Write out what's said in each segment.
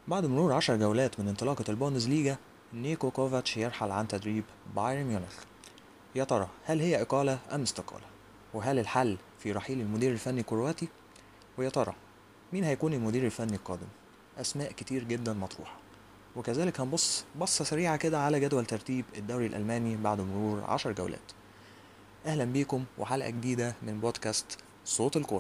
بعد مرور 10 جولات من انطلاقة البوندسليجا، نيكو كوفاتش يرحل عن تدريب بايرن ميونخ. يا ترى هل هي إقالة أم استقالة؟ وهل الحل في رحيل المدير الفني الكرواتي؟ ويا ترى مين هيكون المدير الفني القادم؟ أسماء كتير جدا مطروحة، وكذلك هنبص بصة سريعة كده على جدول ترتيب الدوري الألماني بعد مرور 10 جولات. أهلا بيكم وحلقة جديدة من بودكاست صوت الكورة.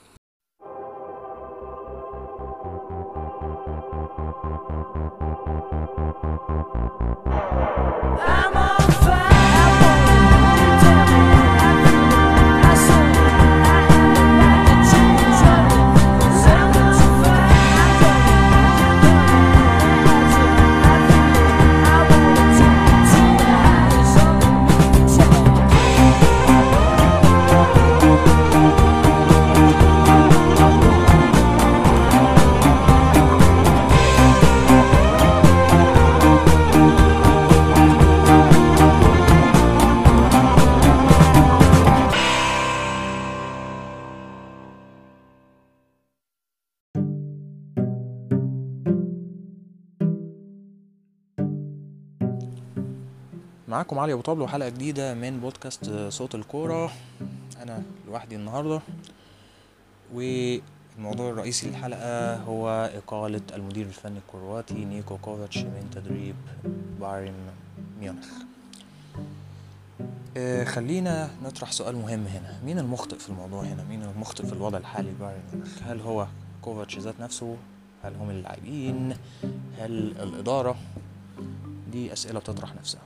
معاكم علي ابو طبل وحلقه جديده من بودكاست صوت الكوره. انا لوحدي النهارده، والموضوع الرئيسي للحلقه هو اقاله المدير الفني الكرواتي نيكو كوفاتش من تدريب بايرن ميونخ. خلينا نطرح سؤال مهم هنا، مين المخطئ في الموضوع هنا؟ مين المخطئ في الوضع الحالي لبايرن ميونخ؟ هل هو كوفاتش ذات نفسه؟ هل هم اللاعبين؟ هل الاداره؟ دي اسئله بتطرح نفسها.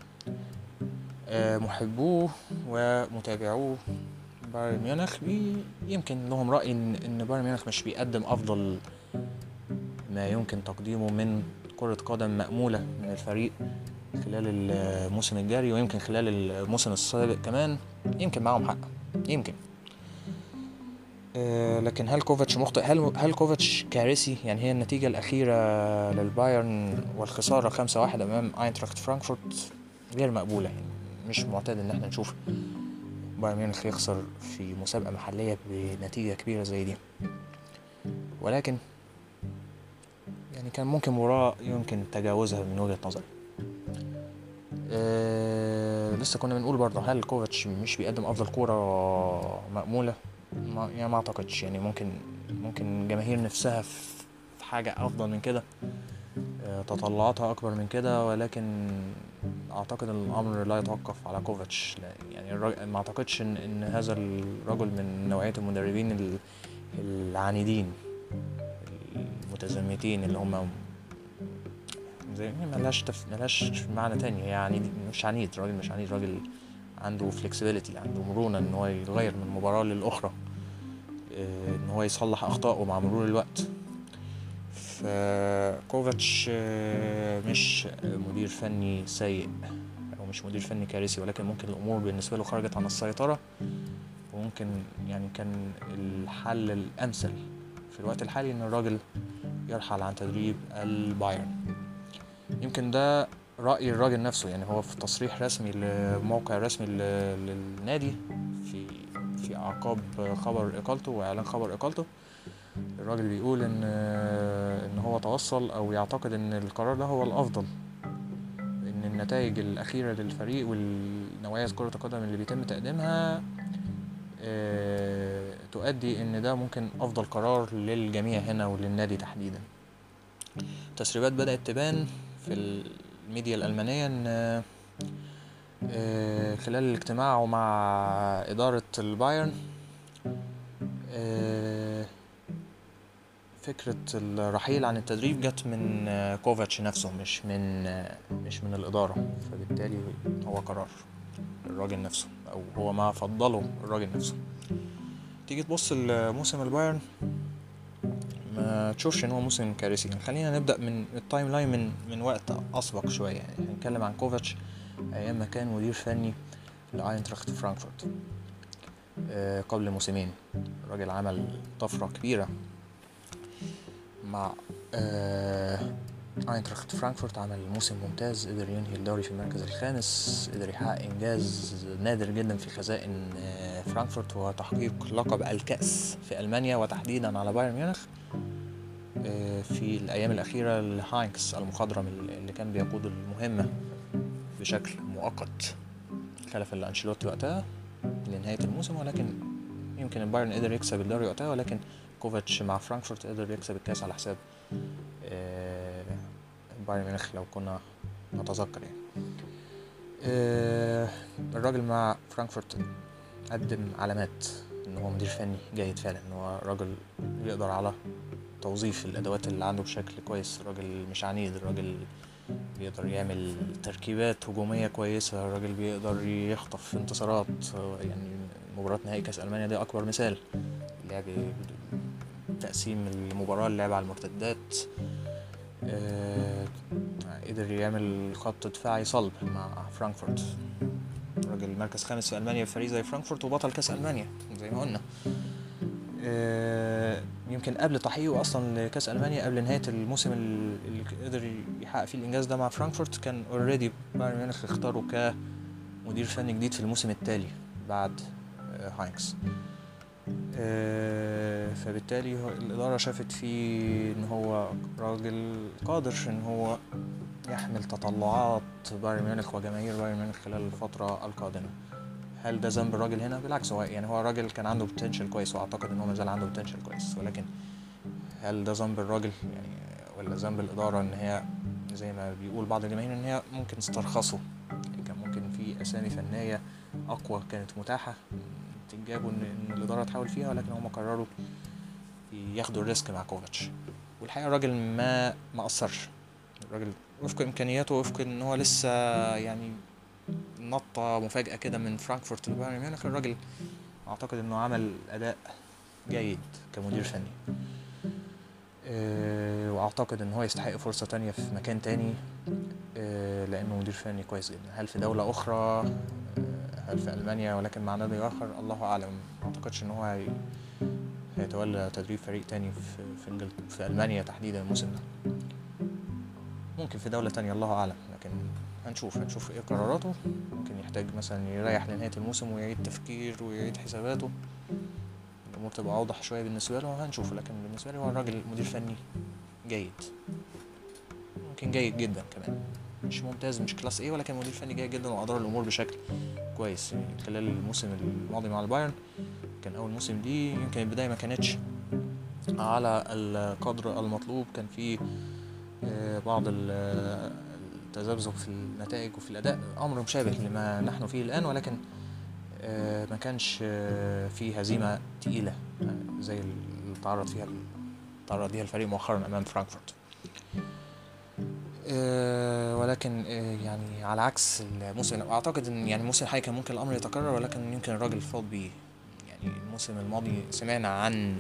محبوه ومتابعوه بايرن ميونخ يمكن لهم رأي إن بايرن ميونخ مش بيقدم أفضل ما يمكن تقديمه من كرة قدم مأمولة من الفريق خلال الموسم الجاري، ويمكن خلال الموسم السابق كمان. يمكن معهم حق، يمكن. لكن هل كوفاتش مخطئ؟ هل كوفاتش كارثي؟ يعني هي النتيجة الأخيرة للبايرن والخسارة 5-1 أمام اينتراخت فرانكفورت غير مقبولة. يعني مش معتاد ان احنا نشوف بايرن ميونخ يخسر في مسابقة محلية بنتيجة كبيرة زي دي، ولكن يعني كان ممكن مباراة يمكن تجاوزها من وجهة نظري. لسه كنا بنقول برضه، هل كوفاتش مش بيقدم افضل كورة مأمولة؟ ما اعتقدش. يعني ممكن جماهير نفسها في حاجة افضل من كده، تطلعاتها اكبر من كده، ولكن اعتقد ان الامر لا يتوقف على كوفاتش. يعني ما اعتقدش ان هذا الرجل من نوعية المدربين العنيدين المتزمتين، اللي هم زي ملهاش معنى تاني. يعني مش عنيد، راجل مش عنيد، راجل عنده فلكسبيليتي، عنده مرونة ان هو يغير من مباراة للأخرى، ان هو يصلح اخطائه مع مرور الوقت. فكوفاتش مش مدير فني سيء او مش مدير فني كارثي، ولكن ممكن الامور بالنسبه له خرجت عن السيطره، وممكن يعني كان الحل الامثل في الوقت الحالي ان الراجل يرحل عن تدريب البايرن. يمكن ده راي الراجل نفسه. يعني هو في تصريح رسمي لموقع رسمي للنادي في اعقاب خبر اقالته واعلان خبر اقالته، الراجل بيقول ان هو توصل او يعتقد ان القرار ده هو الافضل، ان النتائج الاخيره للفريق والنوعيه كره القدم اللي بيتم تقديمها تؤدي ان ده ممكن افضل قرار للجميع هنا وللنادي تحديدا. التسريبات بدات تبان في الميديا الالمانيه ان خلال الاجتماع مع اداره البايرن فكرة الرحيل عن التدريب جت من كوفاتش نفسه، مش من الإدارة. فبالتالي هو قرار الراجل نفسه، أو هو ما فضله الراجل نفسه. تيجي تبص الموسم البايرن ما تشوفش ان هو موسم كارثي. يعني خلينا نبدأ من التايم لاين من وقت أسبق شوية. يعني هنتكلم عن كوفاتش أيام ما كان مدير فني لأينتراخت فرانكفورت قبل موسمين. الراجل عمل طفرة كبيرة مع اينتراخت فرانكفورت، عمل موسم ممتاز، قدر ينهي الدوري في المركز الخامس، قدر يحقق انجاز نادر جدا في خزائن فرانكفورت، وهو تحقيق لقب الكأس في ألمانيا وتحديدا على بايرن ميونخ. في الأيام الأخيرة لهاينكس المخضرم اللي كان بيقود المهمة بشكل مؤقت خلف أنشيلوتي وقتها لنهاية الموسم، ولكن يمكن البايرن قدر يكسب الدوري وقتها، ولكن كوفاتش مع فرانكفورت قدر يكسب الكاس على حساب بايرن ميونخ لو كنا نتذكر يعني. الراجل مع فرانكفورت قدم علامات ان هو مدير فني جيد فعلا، ان هو راجل يقدر على توظيف الادوات اللي عنده بشكل كويس، راجل مش عنيد، الراجل بيقدر يعمل تركيبات هجوميه كويسه، الراجل بيقدر يخطف انتصارات. يعني مباراه نهائي كاس المانيا دي اكبر مثال، لعب تقسيم المباراه، اللعب على المرتدات، قدر يعمل خط دفاعي صلب مع فرانكفورت. راجل مركز خامس في ألمانيا في فريق زي فرانكفورت وبطل كاس ألمانيا زي ما قلنا. يمكن قبل تحقيقه أصلا لكاس ألمانيا، قبل نهاية الموسم اللي قدر يحقق فيه الإنجاز ده مع فرانكفورت، كان اوريدي بايرن ميونخ اختاره كمدير فني جديد في الموسم التالي بعد هاينكس. فبالتالي الإدارة شافت فيه إن هو راجل قادر إن هو يحمل تطلعات بايرن ميونخ وجماهير بايرن ميونخ خلال الفترة القادمة. هل ده ذنب الراجل هنا؟ بالعكس، هو راجل كان عنده بوتنشال كويس، واعتقد ان هو مازال عنده بوتنشال كويس، ولكن هل ده ذنب الراجل يعني ولا ذنب الإدارة ان هي زي ما بيقول بعض الجماهير ان هي ممكن استرخصوا؟ يعني كان ممكن في اسامي فنية اقوى كانت متاحة تنجابوا ان الإدارة تحاول فيها، ولكن هم قرروا ياخدوا الريسك مع كوفاتش. والحقيقة الراجل ما قصرش، الراجل وفق امكانياته، وفق ان هو لسه يعني نطة مفاجأة كده من فرانكفورت لبايرن ميونخ، الراجل اعتقد انه عمل اداء جيد كمدير فني. واعتقد ان هو يستحق فرصة تانية في مكان تاني، لانه مدير فني كويس جدا. هل في دولة اخرى، هل في المانيا، ولكن مع نادي اخر الله اعلم. ما اعتقدش ان هو هيتولى تدريب فريق تاني في المانيا تحديدا الموسم ده. ممكن في دولة تانية الله اعلم، لكن هنشوف ايه قراراته. ممكن يحتاج مثلا يريح لنهاية الموسم ويعيد تفكير ويعيد حساباته، الامور تبقى اوضح شوية بالنسبة له، هنشوف. لكن بالنسبة لي هو الراجل مدير فني جيد، ممكن جيد جدا كمان، مش ممتاز، مش كلاس ايه، ولكن مدير فني جيد جدا وادار الامور بشكل كويس. يعني خلال الموسم الماضي مع البايرن، كان اول موسم دي يمكن البداية ما كانتش على القدر المطلوب، كان في بعض التذبذب في النتائج وفي الاداء، امر مشابه لما نحن فيه الان، ولكن ما كانش في هزيمة تقيلة زي اللي تعرض ليها الفريق مؤخرا امام فرانكفورت. ولكن يعني على عكس الموسم، اعتقد ان يعني الموسم الحالي كان ممكن الامر يتكرر، ولكن يمكن الراجل فاض بيه. يعني الموسم الماضي سمعنا عن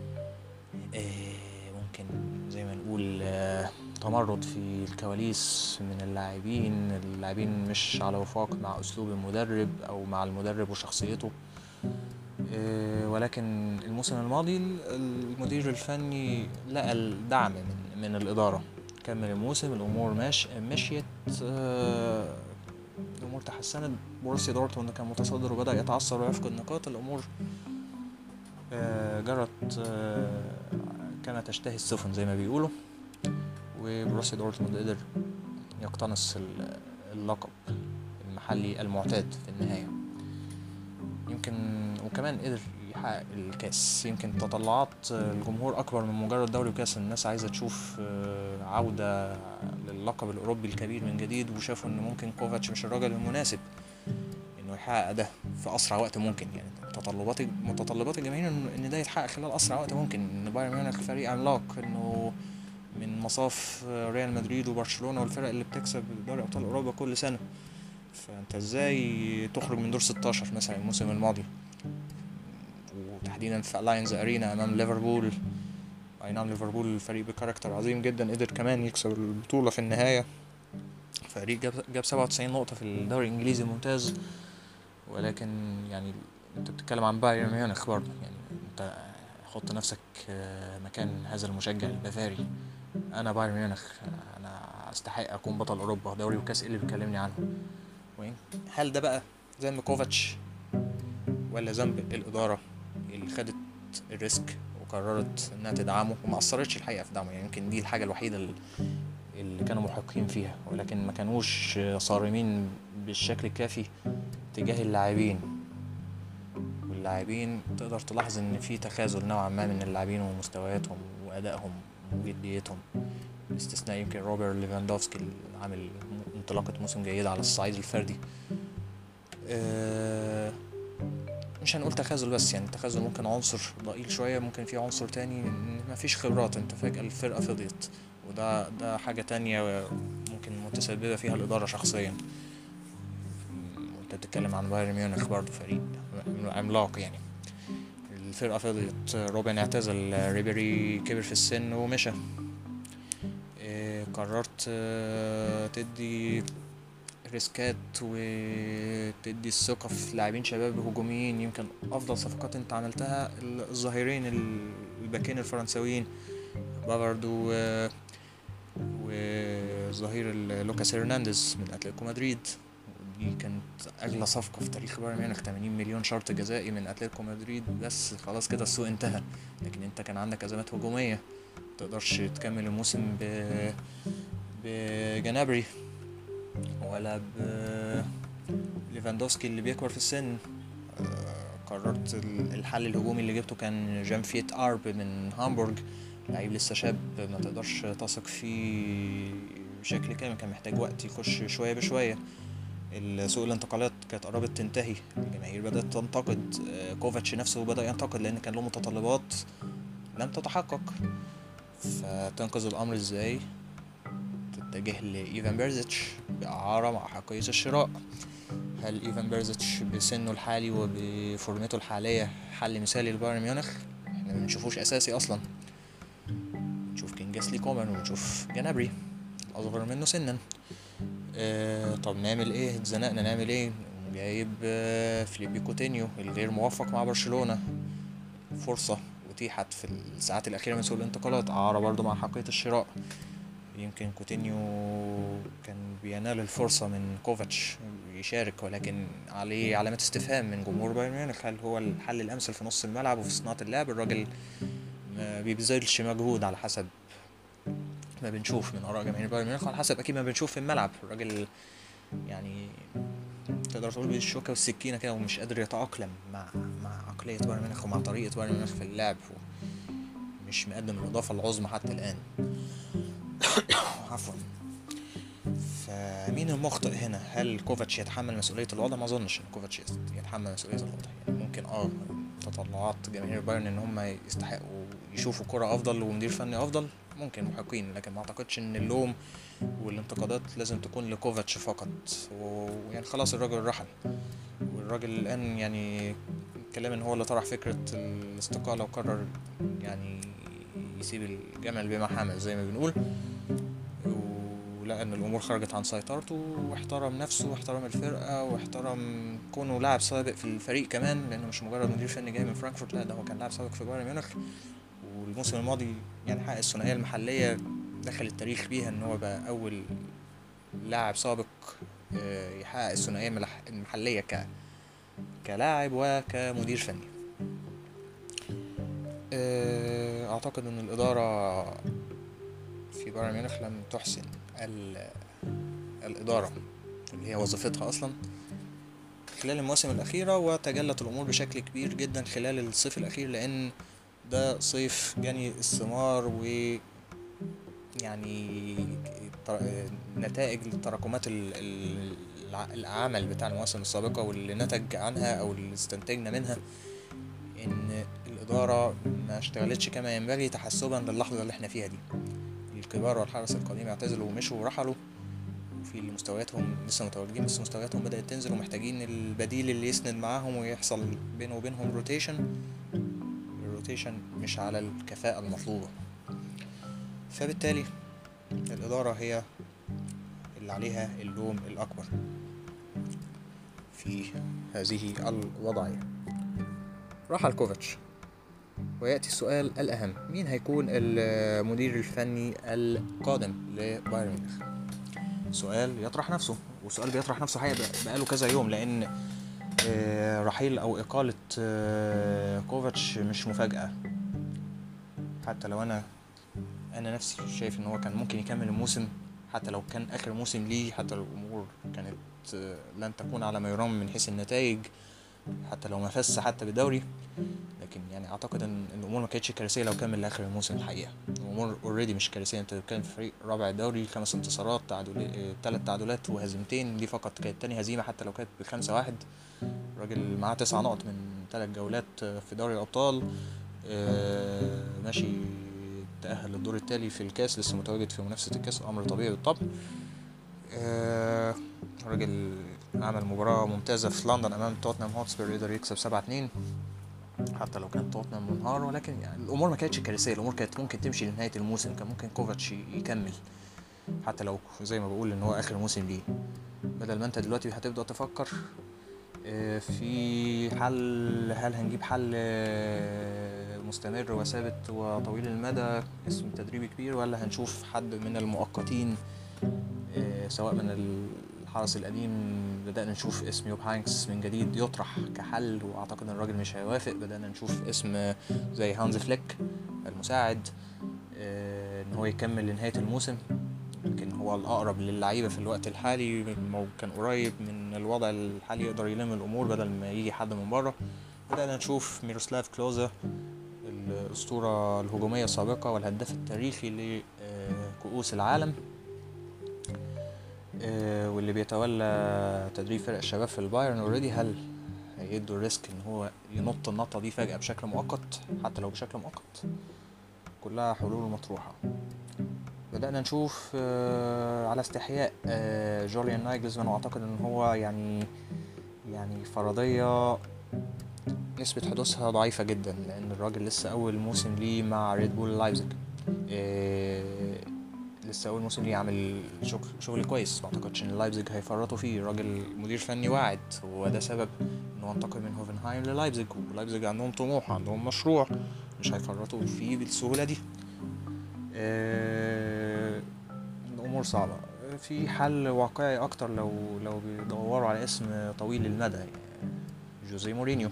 ممكن زي ما نقول تمرد في الكواليس من اللاعبين مش على وفاق مع اسلوب المدرب او مع المدرب وشخصيته. ولكن الموسم الماضي المدير الفني لقى الدعم من الإدارة، كمل الموسم، الأمور مشيت، الأمور تحسنت. بروسيا دورتموند كان متصدر وبدأ يتعثر ويفقد نقاط، الأمور جرت كما تشتهي السفن زي ما بيقولوا، وبروسيا دورتموند قدر يقتنص اللقب المحلي المعتاد في النهاية، يمكن وكمان قدر يحقق الكاس. يمكن تطلعات الجمهور اكبر من مجرد دوري وكاس، الناس عايزه تشوف عوده للقب الاوروبي الكبير من جديد، وشافوا ان ممكن كوفاتش مش الراجل المناسب انه يحقق ده في اسرع وقت ممكن. يعني متطلبات الجماهير ان ده يتحقق خلال اسرع وقت ممكن، ان بايرن ميونخ فريق عملاق، انه من مصاف ريال مدريد وبرشلونه والفرق اللي بتكسب دوري ابطال اوروبا كل سنه. فانت ازاي تخرج من دور 16 مثلا الموسم الماضي، وتحديدا في الاينز ارينا امام ليفربول؟ اي نعم ليفربول فريق بكاركتر عظيم جدا، قدر كمان يكسب البطولة في النهاية، فريق جاب 97 نقطة في الدوري الانجليزي الممتاز. ولكن يعني انت بتتكلم عن بايرن ميونخ برضه، يعني انت حط نفسك مكان هذا المشجع البافاري. انا بايرن ميونخ، انا استحق اكون بطل اوروبا، دوري وكاس اللي بيكلمني عنه. هل ده بقى ذنب كوفاتش ولا ذنب الإدارة اللي خدت الريسك قررت انها تدعمه، وما اثرتش الحقيقه في دعمه، يعني يمكن دي الحاجه الوحيده اللي كانوا محقين فيها، ولكن ما كانوش صارمين بالشكل الكافي تجاه اللاعبين. واللاعبين تقدر تلاحظ ان في تخاذل نوعا ما من اللاعبين ومستوياتهم وادائهم وجديتهم، باستثناء يمكن روبرت ليفاندوفسكي اللي عامل انطلاقة موسم جيدة على الصعيد الفردي. مش هنقول تخاذل بس، يعني التخاذل ممكن عنصر ضئيل شوية، ممكن في عنصر تاني ان مفيش خبرات، انت فجأة الفرقة فضيت، وده حاجة تانية ممكن متسببة فيها الإدارة شخصيا. وانت بتتكلم عن بايرن ميونخ برضه فريق عملاق، يعني الفرقة فضيت، روبن اعتزل، ريبيري كبر في السن ومشى، قررت تدي ريسكات وتدي الثقة في لاعبين شباب هجوميين. يمكن أفضل صفقات أنت عملتها الظاهرين الباكين الفرنساويين بافارد وظهير لوكاس هرنانديز من أتلتيكو مدريد. دي كانت أغلى صفقة في تاريخ بايرن ميونخ، 80 مليون شرط جزائي من أتلتيكو مدريد، بس خلاص كده السوق انتهى. لكن أنت كان عندك أزمات هجومية، متقدرش تكمل الموسم بجنابري ولا بليفاندوفسكي اللي بيكبر في السن. قررت الحل الهجومي اللي جبته كان جان فيت ارب من هامبورغ، لعيب لسه شاب ما تقدرش تثق فيه بشكل كامل، كان محتاج وقت يخش شوية بشوية. سوق الانتقالات كانت قربت تنتهي، الجماهير بدأت تنتقد، كوفاتش نفسه بدأ ينتقد لأن كان له متطلبات لم تتحقق. فتنقذ الأمر ازاي؟ تتجه لإيفان بيرزيتش بإعارة مع حقية الشراء. هل إيفان بيرزيتش بسنه الحالي وبفورمته الحالية حل مثالي لبايرن ميونخ؟ احنا ما بنشوفوش أساسي أصلا، بنشوف كينجسلي كومان وبنشوف جنابري أصغر منه سنا. طب نعمل ايه؟ اتزنقنا نعمل ايه؟ جايب فيليبي كوتينيو الغير موفق مع برشلونة، فرصة أتيحت في الساعات الأخيرة من سوق الانتقالات، إعارة برضو مع حقية الشراء. يمكن كوتينيو كان بينال الفرصة من كوفاتش يشارك، ولكن عليه علامات استفهام من جمهور بايرن ميونخ، هل هو الحل الأمثل في نص الملعب وفي صناعة اللعب؟ الراجل ما بيبذلش مجهود على حسب ما بنشوف من آراء جماهير بايرن ميونخ، على حسب أكيد ما بنشوف في الملعب. الراجل يعني تقدر تقول بالشوكة والسكينة كده، ومش قادر يتأقلم مع عقلية بايرن ميونخ ومع طريقة بايرن ميونخ في اللعب، مش مقدم الإضافة العظمى حتى الآن. عفوا. فمين المخطئ هنا؟ هل كوفاتش يتحمل مسؤولية الوضع؟ ما اظنش ان كوفاتش يتحمل مسؤولية الوضع، يعني ممكن تطلعات جماهير بايرن ان هم يستحقوا يشوفوا كرة افضل ومدير فني افضل، ممكن محقين، لكن ما اعتقدش ان اللوم والانتقادات لازم تكون لكوفاتش فقط. ويعني خلاص الراجل رحل، والراجل الان يعني الكلام ان هو اللي طرح فكرة الاستقالة وقرر يعني يسيب الجمل بما حمل زي ما بنقول، ولقى ان الامور خرجت عن سيطرته، واحترم نفسه واحترم الفرقه واحترم كونه لاعب سابق في الفريق كمان، لانه مش مجرد مدير فني جاي من فرانكفورت، لا ده هو كان لاعب سابق في بايرن ميونخ. والموسم الماضي يعني حقق الثنائيه المحليه، دخل التاريخ بيها ان هو بقى اول لاعب سابق يحقق الثنائيه المحليه كلاعب وكمدير فني. اعتقد ان الاداره في بايرن ميونخ لم تحسن الإدارة اللي هي وظيفتها أصلا خلال المواسم الأخيرة، وتجلت الأمور بشكل كبير جدا خلال الصيف الأخير، لأن ده صيف جني الثمار و يعني نتائج تراكمات العمل بتاع المواسم السابقة، واللي نتج عنها أو اللي استنتجنا منها إن الإدارة ما اشتغلتش كما ينبغي تحسبا للحظة اللي احنا فيها دي. الكبار والحرس القديم اعتزلوا ومشوا ورحلوا، وفي اللي مستوياتهم لسه متواجدين بس مستوياتهم بدأت تنزل، ومحتاجين البديل اللي يسند معاهم ويحصل بينه وبينهم الروتيشن مش على الكفاءة المطلوبة. فبالتالي الإدارة هي اللي عليها اللوم الأكبر في هذه الوضعية. رحل كوفاتش، ويأتي السؤال الأهم: مين هيكون المدير الفني القادم لبايرن ميونخ؟ سؤال يطرح نفسه، وسؤال بيطرح نفسه حقيقة بقاله كذا يوم، لأن رحيل أو إقالة كوفاتش مش مفاجأة. حتى لو انا نفسي شايف ان هو كان ممكن يكمل الموسم، حتى لو كان اخر موسم ليه، حتى لو الامور كانت لن تكون على ما يرام من حيث النتائج، حتى لو ما فاز حتى بالدوري، لكن يعني اعتقد ان الامور ما كانتش كارثيه لو كمل لاخر الموسم. الحقيقه الامور اوريدي مش كارثيه، انت بتتكلم في فريق رابع الدوري، 5 انتصارات، 3 تعادلات وهزيمتين، دي فقط كانت تاني هزيمه حتى لو كانت ب5-1. الراجل معاه 9 نقط من 3 جولات في دوري الابطال، ماشي، تأهل للدور التالي في الكاس، لسه متواجد في منافسة الكاس، أمر طبيعي بالطبع. الراجل عمل مباراة ممتازة في لندن أمام توتنهام هوتسبير، يقدر يكسب 7-2 حتى لو كان توتنهام منهار، ولكن يعني الأمور ما كانتش كارثية، الأمور كانت ممكن تمشي لنهاية الموسم، كان ممكن كوفاتش يكمل حتى لو زي ما بقول إن هو آخر موسم ليه، بدل ما أنت دلوقتي هتبدأ تفكر في حل، هل هنجيب حل مستمر وثابت وطويل المدى اسم تدريبي كبير، ولا هنشوف حد من المؤقتين سواء من الحرس القديم. بدأنا نشوف اسم يوب هاينكس من جديد يطرح كحل، واعتقد ان الراجل مش هيوافق. بدأنا نشوف اسم زي هانز فليك المساعد ان هو يكمل لنهاية الموسم، لكن هو الأقرب للعيبة في الوقت الحالي، كان قريب من الوضع الحالي يقدر يلم الأمور بدل ما يجي حد من بره. بدأنا نشوف ميروسلاف كلوزا الأسطورة الهجومية السابقة والهداف التاريخي لكؤوس العالم، واللي بيتولى تدريب فرق الشباب في البايرن اوريدي. هل هيدوا الريسك ان هو ينط النطة دي فجأة بشكل مؤقت؟ حتى لو بشكل مؤقت، كلها حلول مطروحة. بدأنا نشوف على استحياء جوليان نايجلزمان، واعتقد ان هو يعني فرضية نسبة حدوثها ضعيفة جدا، لان الراجل لسه اول موسم ليه مع ريد بول لايبزيج، لسه اول موسم ليه عامل شغل كويس، ما اعتقدش ان لايبزيج هيفرطوا فيه. الراجل مدير فني واعد، وده سبب انه انتقل من هوفنهايم للايبزيج، ولايبزيج عندهم طموح، عندهم مشروع، مش هيفرطوا فيه بالسهولة دي. الامور صعبة. في حل واقعي اكتر لو بيدوروا على اسم طويل المدى، جوزيه مورينيو.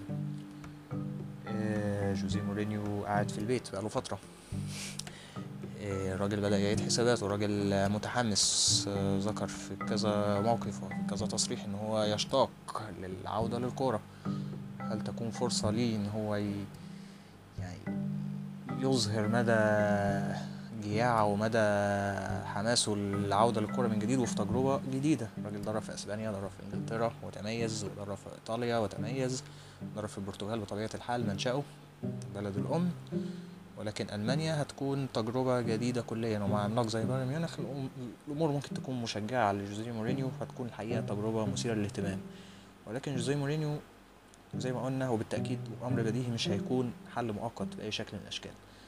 جوزيه مورينيو قاعد في البيت بقاله فترة، الراجل بدأ يعيد حساباته، راجل متحمس، ذكر في كذا موقف وفي كذا تصريح ان هو يشتاق للعودة للكورة. هل تكون فرصة ليه ان هو يعني يظهر مدى جياعه ومدى حماسه للعودة للكرة من جديد وفي تجربة جديدة؟ الراجل درب في اسبانيا، درب في انجلترا وتميز، ودرب في ايطاليا وتميز، درب في البرتغال بطبيعة الحال منشأه بلد الام، ولكن ألمانيا هتكون تجربة جديدة كليا، ومع عملاق زي بايرن ميونخ الأمور ممكن تكون مشجعة لجوزيه مورينيو، هتكون الحقيقة تجربة مثيرة للاهتمام. ولكن جوزيه مورينيو زي ما قلنا هو بالتأكيد وأمر بديهي مش هيكون حل مؤقت بأي شكل من الأشكال،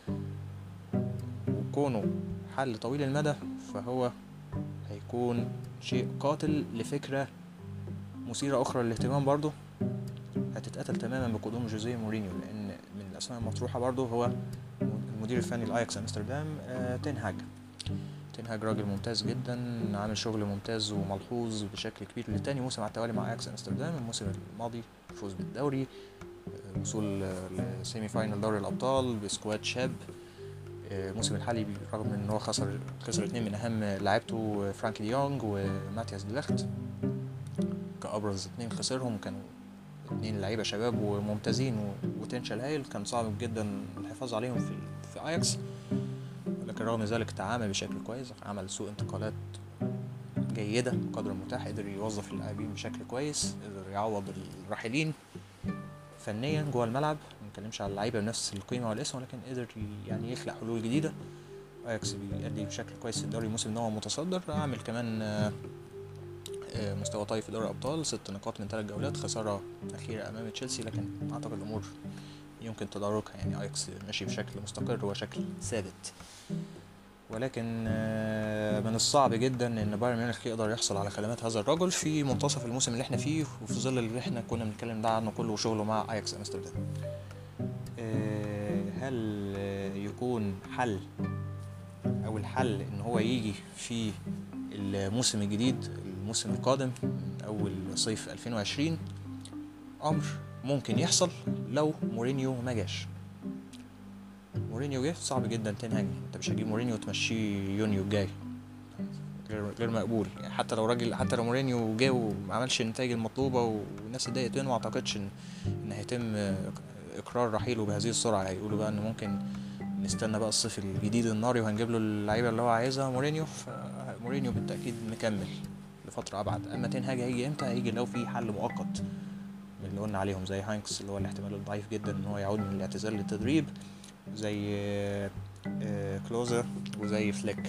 وكونه حل طويل المدى فهو هيكون شيء قاتل لفكرة مثيرة أخرى للاهتمام برضه هتتقتل تماما بقدوم جوزيه مورينيو، لأن من الأسماء المطروحة برضه هو المدير الفني لأياكس أمستردام تنهاج راجل ممتاز جدا، عامل شغل ممتاز وملحوظ بشكل كبير لتاني موسم على التوالي مع أياكس أمستردام. الموسم الماضي فوز بالدوري، وصول لسيمي فاينل دوري الأبطال بسكواد شاب. الموسم الحالي رغم ان هو خسر 2 من اهم لاعبته، فرانكي دي يونغ وماتياس ديليخت، كأبرز 2 خسرهم، كانوا 2 لعيبه شباب وممتازين وبوتنشال هايل، كان صعب جدا الحفاظ عليهم في اياكس، لكن رغم ذلك تعامل بشكل كويس، عمل سوق انتقالات جيده قدر المتاح، قدر يوظف اللاعبين بشكل كويس، قدر يعوض الراحلين فنيا جوه الملعب. ما نتكلمش على اللعيبه بنفس القيمه والاسم، ولكن قدر يعني يخلق حلول جديده. اياكس بيأدي بشكل كويس في الدوري الموسم ده، هو متصدر، عامل كمان مستوى طيب في دوري الابطال، 6 نقاط من 3 جولات، خساره اخيره امام تشيلسي، لكن اعتقد الامور يمكن تداركها، يعني اياكس ماشي بشكل مستقر وشكل ثابت. ولكن من الصعب جدا ان بايرن ميونخ يقدر يحصل على خدمات هذا الرجل في منتصف الموسم اللي احنا فيه، وفي ظل اللي احنا كنا بنتكلم ده عنه كله وشغله مع اياكس امستردام. هل يكون حل او الحل ان هو يجي في الموسم الجديد، الموسم القادم من اول صيف 2020؟ امر ممكن يحصل لو مورينيو ما جاش. مورينيو جه صعب جدا تنهاج، انت مش هتجيب مورينيو وتمشيه يونيو الجاي، غير مقبول يعني. حتى لو مورينيو جه وما عملش النتائج المطلوبه والناس اتضايقت منه، ما اعتقدش ان هيتم اقرار رحيله بهذه السرعه. هيقولوا بقى ان ممكن نستنى بقى الصيف الجديد الناري وهنجيب له اللعيبه اللي هو عايزها مورينيو. فمورينيو بالتاكيد مكمل لفتره ابعد. اما تنهاج هيجي امتى؟ هيجي لو في حل مؤقت من اللي قلنا عليهم، زي هاينكس اللي هو الاحتمال الضعيف جدا ان هو يعود من الاعتزال للتدريب، زي كلوزر، وزي فليك.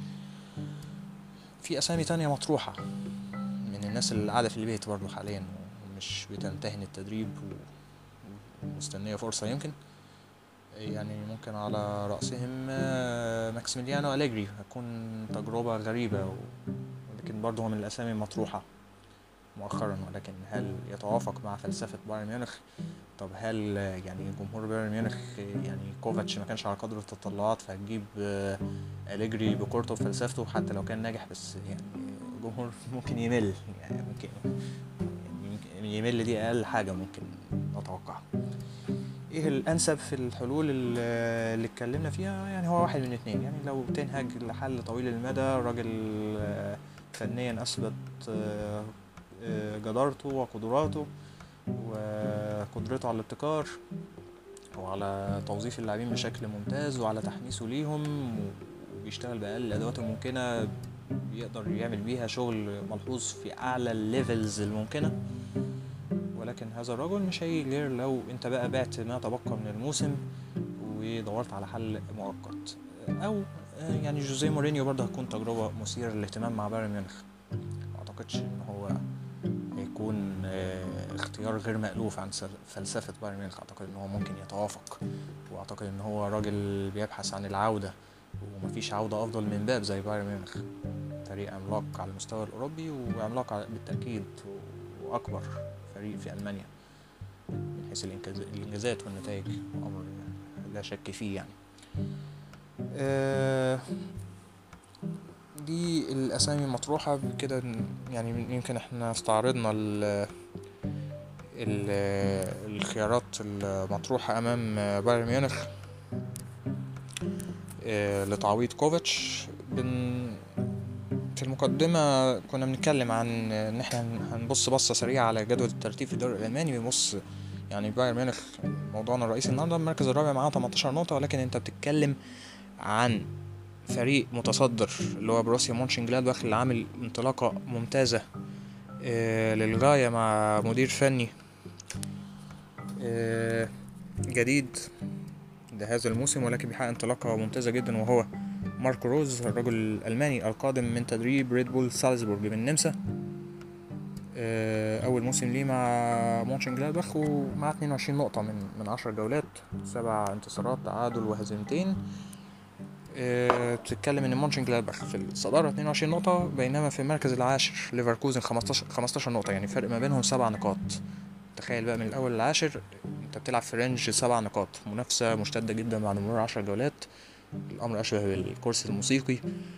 في اسامي تانية مطروحة من الناس اللي قاعدة في البيت برضو حاليا ومش بتمتهن التدريب ومستنية فرصة يمكن، يعني ممكن على رأسهم ماكسيميليانو أليجري. هتكون تجربة غريبة ولكن برضو هو من الأسامي المطروحة مؤخرا. ولكن هل يتوافق مع فلسفة بايرن ميونخ؟ طب هل يعني جمهور بايرن ميونخ، يعني كوفاتش ما كانش على قدر التطلعات فهتجيب أليجري بكورته وفلسفته حتى لو كان ناجح؟ بس يعني الجمهور ممكن يمل، يعني ممكن يمل، دي أقل حاجة ممكن نتوقعها. ايه الانسب في الحلول اللي اتكلمنا فيها؟ يعني هو واحد من اتنين. يعني لو تنهج لحل طويل المدى، راجل فنيا اثبت جدارته وقدراته وقدرته على الابتكار وعلى توظيف اللاعبين بشكل ممتاز وعلى تحميسه ليهم، وبيشتغل بأقل الأدوات الممكنة، بيقدر يعمل بيها شغل ملحوظ في أعلى الليفلز الممكنة. ولكن هذا الرجل مش هيجي غير لو انت بقى بعت ما تبقى من الموسم ودورت على حل مؤقت. او يعني جوزيه مورينيو برضه هتكون تجربة مثيرة للاهتمام مع بايرن ميونخ. ما اعتقدش ان هو هيكون اختيار غير مألوف عن فلسفة بايرن ميونخ. اعتقد ان هو ممكن يتوافق، واعتقد ان هو راجل بيبحث عن العودة، ومفيش عودة افضل من باب زي بايرن ميونخ. فريق عملاق على المستوى الاوروبي وعملاق بالتأكيد، واكبر فريق في ألمانيا من حيث الإنجازات والنتائج، أمر لا شك فيه يعني. دي الأسامي المطروحة كده. يعني يمكن احنا استعرضنا الخيارات المطروحة أمام بايرن ميونخ لتعويض كوفاتش. في المقدمة كنا بنتكلم عن ان احنا هنبص بصة سريعة على جدول الترتيب في الدوري الألماني. بنبص يعني بايرن ميونخ موضوعنا الرئيسي النهارده المركز الرابع معاه 18 نقطة، ولكن انت بتتكلم عن فريق متصدر اللي هو بروسيا مونشنجلادباخ اللي عامل انطلاقة ممتازة للغاية مع مدير فني جديد لهذا الموسم، ولكن بيحقق انطلاقة ممتازة جدا، وهو ماركو روز، الرجل الألماني القادم من تدريب ريد بول سالزبورغ من النمسا. أول موسم ليه مع مونشنجلادباخ ومع 22 نقطة من 10 جولات، 7 انتصارات، تعادل وهزيمتين. بتتكلم ان مونشنجلادباخ في الصدارة 22 نقطة، بينما في المركز العاشر ليفركوزن 15 نقطة، يعني فرق ما بينهم 7 نقاط. تخيل بقى من الأول للعاشر انت بتلعب في رينج 7 نقاط، منافسة مشتدة جدا بعد مرور 10 جولات. الأمر أشبه بالكورس الموسيقي.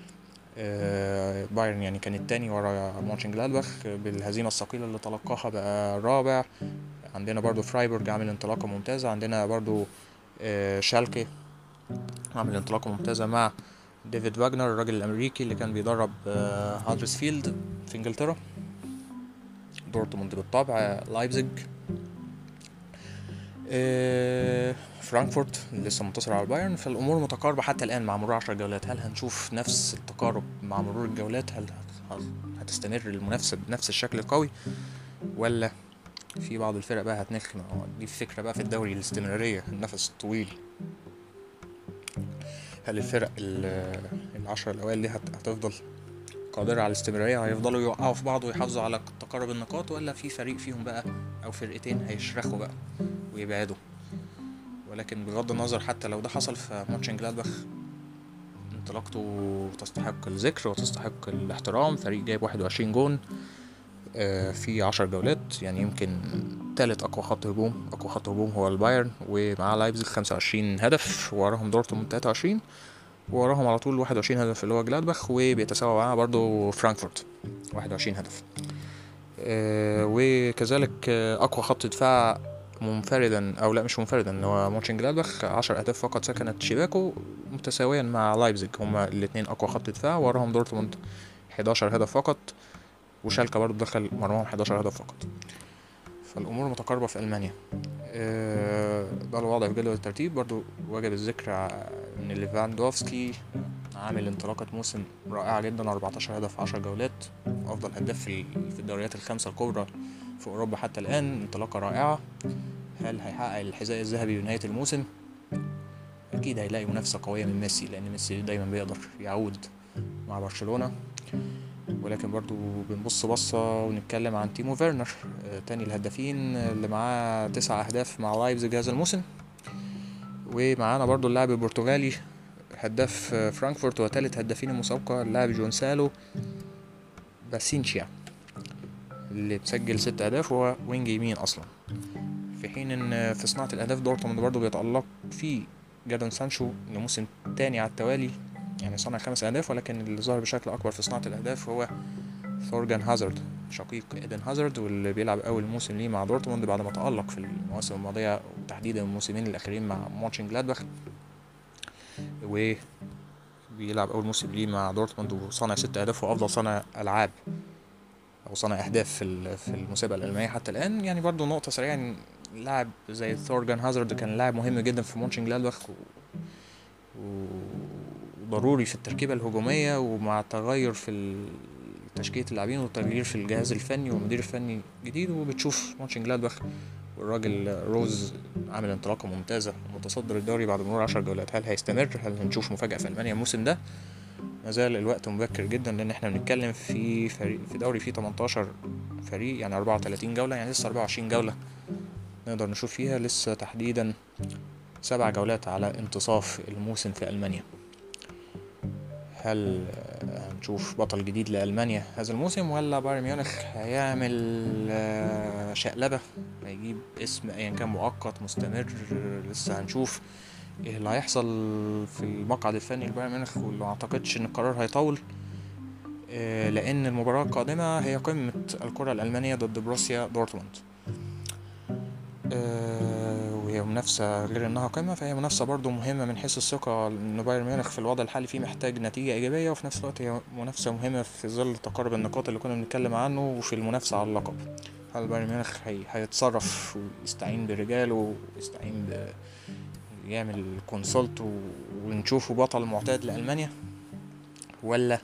بايرن يعني كان التاني ورا مونشنجلادباخ بالهزيمة الثقيلة اللي تلقاها، بقى الرابع. عندنا برضو فرايبورغ عامل انطلاقة ممتازة، عندنا برضو شالكي عامل انطلاقة ممتازة مع ديفيد واجنر الراجل الأمريكي اللي كان بيدرب هادرسفيلد في إنجلترا. دورتموند بالطبع، لايبزيج، فرانكفورت لسه منتصر على البايرن. فالأمور متقاربة حتى الآن مع مرور 10 جولات. هل هنشوف نفس التقارب مع مرور الجولات؟ هل هتستمر المنافسة بنفس الشكل القوي، ولا في بعض الفرق بقى هتنخ؟ دي الفكرة بقى في الدوري، الاستمرارية، النفس الطويل. هل الفرق العشرة الأوائل دي هتفضل قادرة على الاستمرارية، هيفضلوا يوقعوا في بعض ويحافظوا على تقارب النقاط، ولا في فريق فيهم بقى أو فرقتين هيشرخوا بقى ويبعدوا؟ ولكن بغض النظر حتى لو ده حصل، فمونشنجلادباخ انطلاقته تستحق الذكر وتستحق الاحترام. فريق جايب 21 جون في 10 جولات، يعني يمكن ثالث أقوى خط هجوم. أقوى خط هجوم هو البايرن، ومعاه لايبزيج 25 هدف، وراهم دورتموند 23، وراهم على طول 21 هدف اللي هو جلادباخ، وبيتساوى معاه برضو فرانكفورت 21 هدف. وكذلك أقوى خط دفاع منفردا او لا مش منفردا، هو مونشن جلادباخ 10 اهداف فقط سكنت شباكه متساويا مع لايبزيج، هما الاثنين اقوى خط دفاع، وراهم دورتموند 11 هدف فقط، وشالكا برضو دخل مرماهم 11 هدف فقط. فالامور متقاربه في المانيا. ده الوضع في جدول الترتيب. برضو واجب الذكر ان ليفاندوفسكي عامل انطلاقة موسم رائعة جدا، 14 هدف في 10 جولات، افضل هداف في الدوريات الخمسة الكبرى في اوروبا حتى الان. انطلاقة رائعة. هل هيحقق الحذاء الذهبي بنهاية الموسم؟ اكيد هيلاقي منافسة قوية من ميسي، لان ميسي دايما بيقدر يعود مع برشلونة. ولكن برضو بنبص بصة ونتكلم عن تيمو فيرنر، تاني الهدافين اللي معاه 9 اهداف مع لايبزيج هذا الموسم. ومعانا برضو اللاعب البرتغالي هداف فرانكفورت وثالث هدافين المسابقة، اللاعب جونسالو باسينشيا اللي بسجل 6 اهداف، وهو وينج يمين اصلا. في حين ان في صناعة الاهداف دورتموند برضو بيتألق في جادون سانشو لموسم تاني على التوالي، يعني صنع 5 اهداف، ولكن اللي ظهر بشكل اكبر في صناعة الاهداف هو ثورجان هازارد شقيق ايدن هازارد، واللي بيلعب اول موسم ليه مع دورتموند بعد ما تألق في المواسم الماضية، وتحديدا الموسمين الاخيرين مع مونشن جلادباخ، وبيلعب اول موسم ليه مع دورتموند وصنع 6 اهداف، وافضل صانع العاب او صنع اهداف في المسابقه الالمانيه حتى الان. يعني برضو نقطه سريعه، لاعب زي ثورجان هازارد كان لاعب مهم جدا في مونشن جلادباخ وضروري في التركيبه الهجوميه، ومع تغير في تشكيله اللاعبين وتغيير في الجهاز الفني والمدير الفني جديد، وبتشوف مونشن جلادباخ والراجل روز عامل انطلاقه ممتازه ومتصدر الدوري بعد مرور 10 جولات. هل هيستمر؟ هل هنشوف مفاجاه في المانيا الموسم ده؟ ما زال الوقت مبكر جدا، لان احنا بنتكلم في فريق في دوري فيه 18 فريق، يعني 34 جوله، يعني لسه 24 جوله نقدر نشوف فيها، لسه تحديدا 7 جولات على انتصاف الموسم في ألمانيا. هل هنشوف بطل جديد لألمانيا هذا الموسم، ولا بايرن ميونخ هيعمل شقلبة، هيجيب اسم ايا كان مؤقت مستمر؟ لسه هنشوف ايه اللي هيحصل في المقعد الفني لبايرن ميونخ، واللي اعتقدش ان القرار هيطول، لان المباراة القادمة هي قمة الكرة الألمانية ضد بروسيا دورتموند. وهي منافسة غير انها قمة، فهي منافسة برضو مهمة من حيث الثقة، لان بايرن ميونخ في الوضع الحالي فيه محتاج نتيجة ايجابية، وفي نفس الوقت هي منافسة مهمة في ظل تقارب النقاط اللي كنا بنتكلم عنه، وفي المنافسة على اللقب. هل بايرن ميونخ هيتصرف ويستعين برجاله ويستعين يعمل كونسولت ونشوفه بطل معتاد لألمانيا، ولا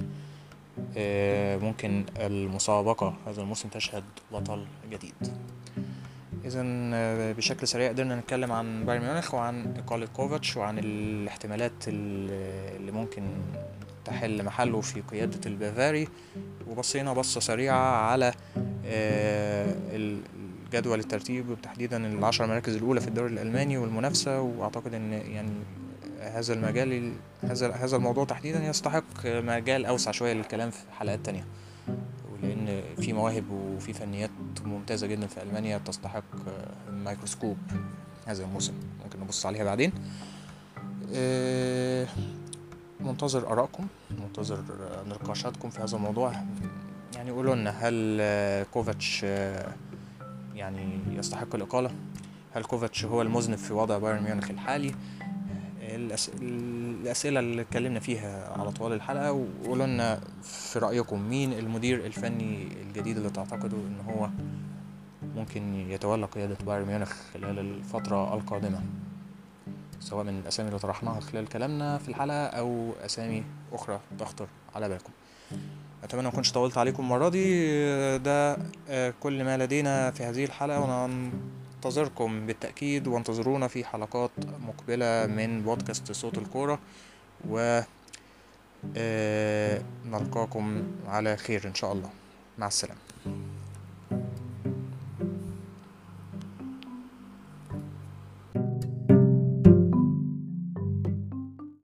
ممكن المسابقة هذا الموسم تشهد بطل جديد؟ إذا بشكل سريع قدرنا نتكلم عن بايرن ميونخ وعن إقالة كوفاتش وعن الاحتمالات اللي ممكن تحل محله في قيادة البافاري، وبصينا بصة سريعة على الجدول الترتيب وتحديدا 10 مراكز الأولى في الدوري الألماني والمنافسة. وأعتقد أن يعني هذا المجال هذا الموضوع تحديدا يستحق مجال أوسع شوية للكلام في حلقات تانية، لأن في مواهب وفي فنيات ممتازة جدا في ألمانيا تستحق الميكروسكوب هذا الموسم، ممكن نبص عليها بعدين. منتظر آرائكم، منتظر نقاشاتكم في هذا الموضوع. يعني قولوا لنا، هل كوفاتش يعني يستحق الإقالة؟ هل كوفاتش هو المذنب في وضع بايرن ميونخ الحالي؟ الأسئلة اللي اتكلمنا فيها على طوال الحلقة، وقولوا لنا في رأيكم مين المدير الفني الجديد اللي تعتقدوا ان هو ممكن يتولى قيادة بايرن ميونخ خلال الفترة القادمة، سواء من الأسامي اللي طرحناها خلال كلامنا في الحلقة أو أسامي أخرى تخطر على بالكم. أتمنى ما أكونش طولت عليكم المرة دي. ده كل ما لدينا في هذه الحلقة، وننتظركم بالتأكيد، وانتظرونا في حلقات مقبلة من بودكاست صوت الكورة، و نلقاكم على خير إن شاء الله. مع السلامة.